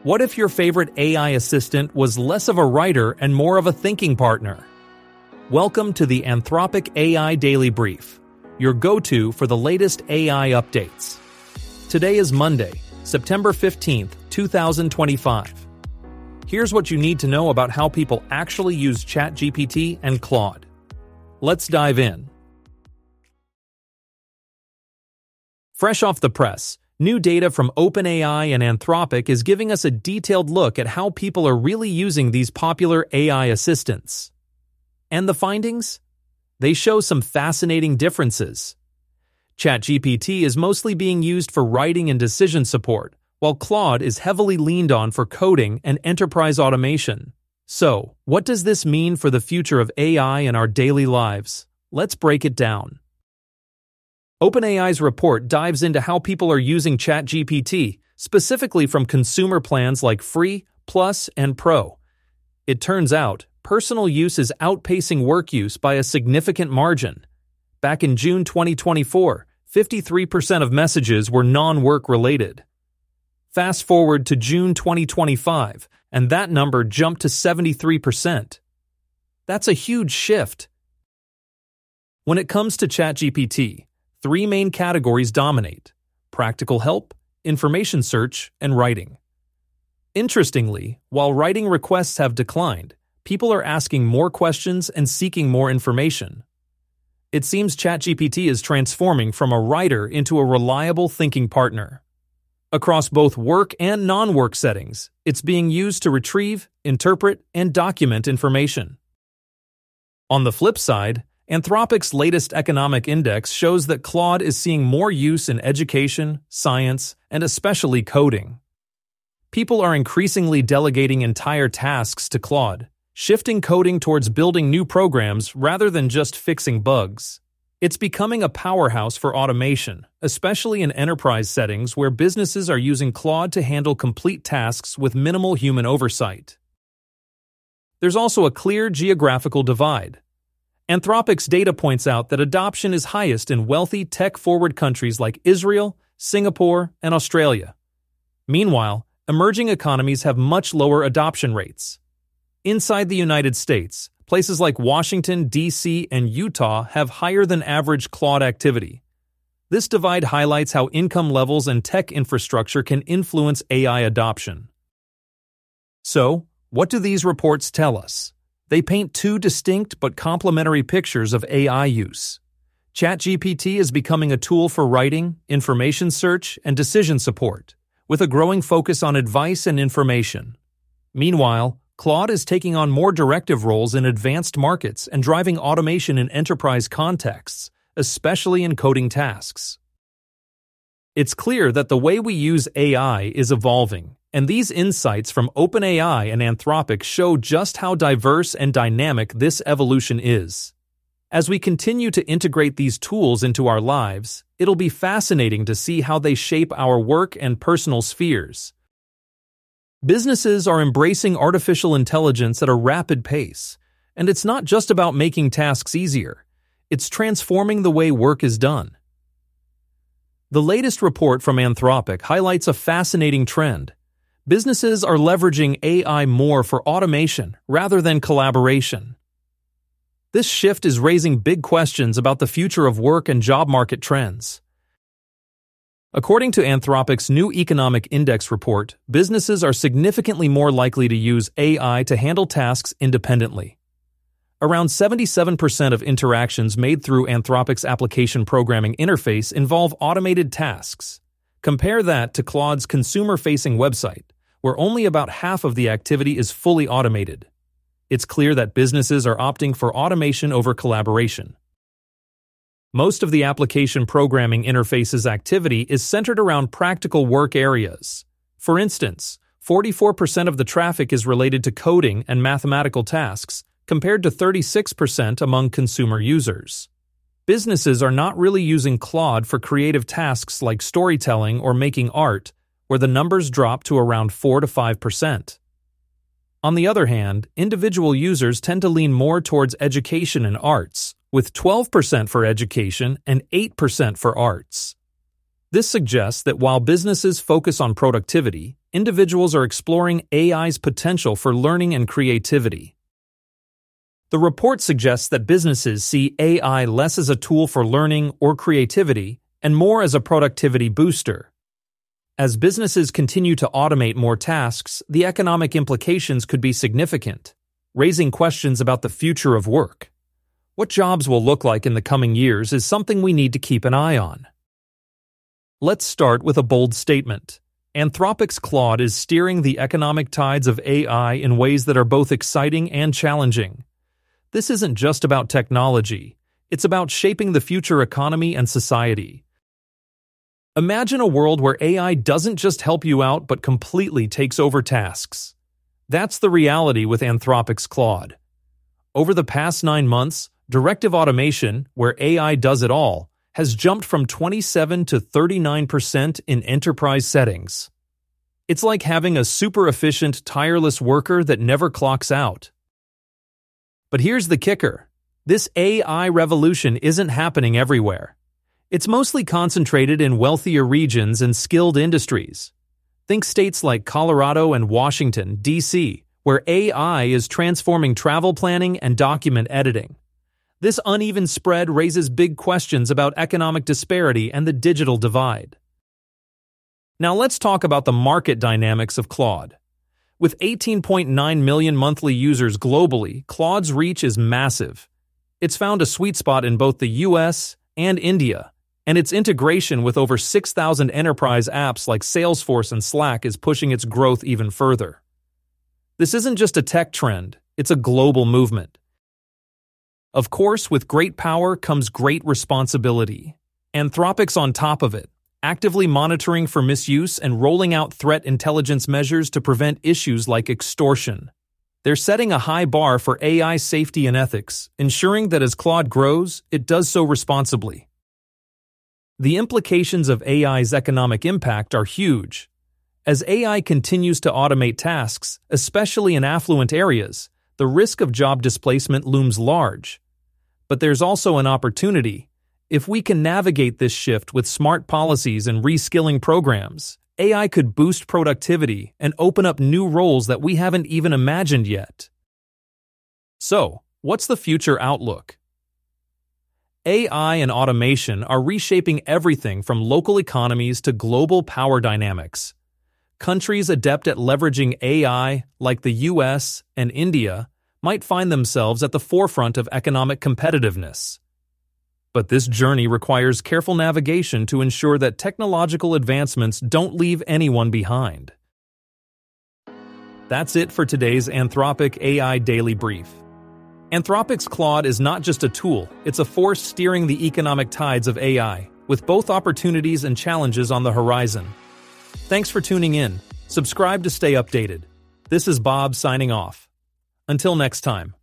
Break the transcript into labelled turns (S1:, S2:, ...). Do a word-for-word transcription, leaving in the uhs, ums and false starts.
S1: What if your favorite A I assistant was less of a writer and more of a thinking partner? Welcome to the Anthropic A I Daily Brief, your go-to for the latest A I updates. Today is Monday, September fifteenth, two thousand twenty-five. Here's what you need to know about how people actually use ChatGPT and Claude. Let's dive in. Fresh off the press, new data from OpenAI and Anthropic is giving us a detailed look at how people are really using these popular A I assistants. And the findings? They show some fascinating differences. ChatGPT is mostly being used for writing and decision support, while Claude is heavily leaned on for coding and enterprise automation. So, what does this mean for the future of A I in our daily lives? Let's break it down. OpenAI's report dives into how people are using ChatGPT, specifically from consumer plans like Free, Plus, and Pro. It turns out, personal use is outpacing work use by a significant margin. Back in June twenty twenty-four, fifty-three percent of messages were non-work related. Fast forward to June twenty twenty-five, and that number jumped to seventy-three percent. That's a huge shift. When it comes to ChatGPT, three main categories dominate: practical help, information search, and writing. Interestingly, while writing requests have declined, people are asking more questions and seeking more information. It seems ChatGPT is transforming from a writer into a reliable thinking partner. Across both work and non-work settings, it's being used to retrieve, interpret, and document information. On the flip side, Anthropic's latest economic index shows that Claude is seeing more use in education, science, and especially coding. People are increasingly delegating entire tasks to Claude, shifting coding towards building new programs rather than just fixing bugs. It's becoming a powerhouse for automation, especially in enterprise settings where businesses are using Claude to handle complete tasks with minimal human oversight. There's also a clear geographical divide. Anthropic's data points out that adoption is highest in wealthy, tech-forward countries like Israel, Singapore, and Australia. Meanwhile, emerging economies have much lower adoption rates. Inside the United States, places like Washington, D C, and Utah have higher than average Claude activity. This divide highlights how income levels and tech infrastructure can influence A I adoption. So, what do these reports tell us? They paint two distinct but complementary pictures of A I use. ChatGPT is becoming a tool for writing, information search, and decision support, with a growing focus on advice and information. Meanwhile, Claude is taking on more directive roles in advanced markets and driving automation in enterprise contexts, especially in coding tasks. It's clear that the way we use A I is evolving, and these insights from OpenAI and Anthropic show just how diverse and dynamic this evolution is. As we continue to integrate these tools into our lives, it'll be fascinating to see how they shape our work and personal spheres. Businesses are embracing artificial intelligence at a rapid pace, and it's not just about making tasks easier. It's transforming the way work is done. The latest report from Anthropic highlights a fascinating trend. Businesses are leveraging A I more for automation rather than collaboration. This shift is raising big questions about the future of work and job market trends. According to Anthropic's new Economic Index report, businesses are significantly more likely to use A I to handle tasks independently. Around seventy-seven percent of interactions made through Anthropic's application programming interface involve automated tasks. Compare that to Claude's consumer-facing website, where only about half of the activity is fully automated. It's clear that businesses are opting for automation over collaboration. Most of the application programming interface's activity is centered around practical work areas. For instance, forty-four percent of the traffic is related to coding and mathematical tasks, compared to thirty-six percent among consumer users. Businesses are not really using Claude for creative tasks like storytelling or making art, where the numbers drop to around four to five percent. On the other hand, individual users tend to lean more towards education and arts, with twelve percent for education and eight percent for arts. This suggests that while businesses focus on productivity, individuals are exploring A I's potential for learning and creativity. The report suggests that businesses see A I less as a tool for learning or creativity and more as a productivity booster. As businesses continue to automate more tasks, the economic implications could be significant, raising questions about the future of work. What jobs will look like in the coming years is something we need to keep an eye on. Let's start with a bold statement. Anthropic's Claude is steering the economic tides of A I in ways that are both exciting and challenging. This isn't just about technology, it's about shaping the future economy and society. Imagine a world where A I doesn't just help you out but completely takes over tasks. That's the reality with Anthropic's Claude. Over the past nine months, directive automation, where A I does it all, has jumped from twenty-seven to thirty-nine percent in enterprise settings. It's like having a super efficient, tireless worker that never clocks out. But here's the kicker. This A I revolution isn't happening everywhere. It's mostly concentrated in wealthier regions and skilled industries. Think states like Colorado and Washington, D C, where A I is transforming travel planning and document editing. This uneven spread raises big questions about economic disparity and the digital divide. Now let's talk about the market dynamics of Claude. With eighteen point nine million monthly users globally, Claude's reach is massive. It's found a sweet spot in both the U S and India, and its integration with over six thousand enterprise apps like Salesforce and Slack is pushing its growth even further. This isn't just a tech trend, it's a global movement. Of course, with great power comes great responsibility. Anthropic's on top of it, actively monitoring for misuse and rolling out threat intelligence measures to prevent issues like extortion. They're setting a high bar for A I safety and ethics, ensuring that as Claude grows, it does so responsibly. The implications of A I's economic impact are huge. As A I continues to automate tasks, especially in affluent areas, the risk of job displacement looms large. But there's also an opportunity. If we can navigate this shift with smart policies and reskilling programs, A I could boost productivity and open up new roles that we haven't even imagined yet. So, what's the future outlook? A I and automation are reshaping everything from local economies to global power dynamics. Countries adept at leveraging A I, like the U S and India, might find themselves at the forefront of economic competitiveness. But this journey requires careful navigation to ensure that technological advancements don't leave anyone behind. That's it for today's Anthropic A I Daily Brief. Anthropic's Claude is not just a tool, it's a force steering the economic tides of A I, with both opportunities and challenges on the horizon. Thanks for tuning in. Subscribe to stay updated. This is Bob signing off. Until next time.